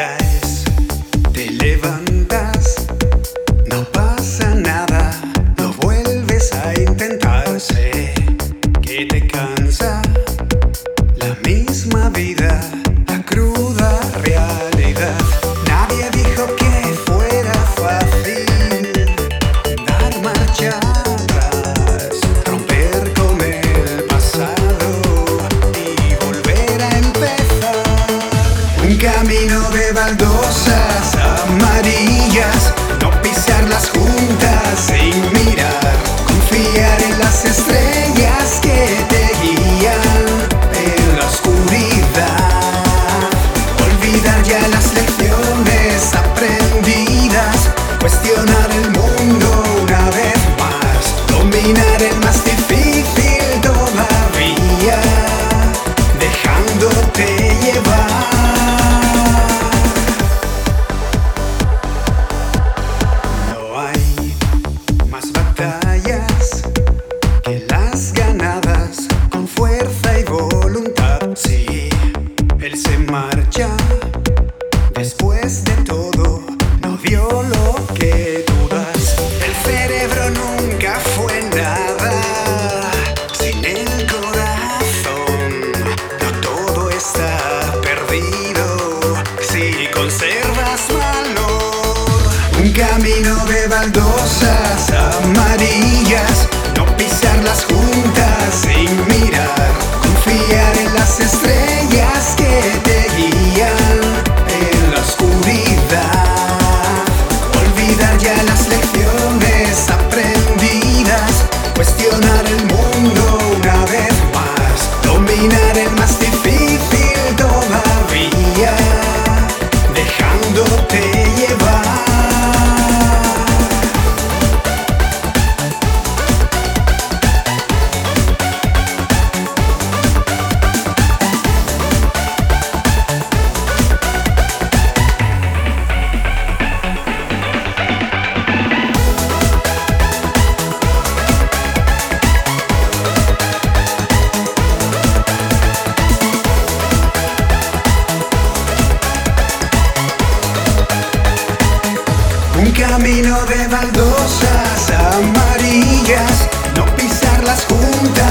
caes, te levantas, no pasa nada, lo vuelves a intentar. Sé que te cansa la misma vida, la cruda realidad. Nadie dijo que fuera fácil dar marcha atrás, romper con el pasado y volver a empezar. Un camino de baldosas amarillas, no pisarlas juntas sin mirar, confiar en las estrellas que te guían en la oscuridad, olvidar ya las lecciones aprendidas, cuestionar el mundo una vez más, dominar el más difícil todavía, dejándote llevar. No hay más batallas que las ganadas con fuerza y voluntad. Sí, él se marcha, después de todo no dio lo que tú das. El cerebro nunca fue nada sin el corazón. No todo está perdido si conservas valor. Un camino de baldosas amarillas, no pisarlas juntas sin mirar, confiar en las estrellas que te guían en la oscuridad, olvidar ya las lecciones aprendidas, cuestionar el mundo una vez más, dominar el más difícil todavía, dejándote llevar. Un camino de baldosas amarillas, no pisarlas juntas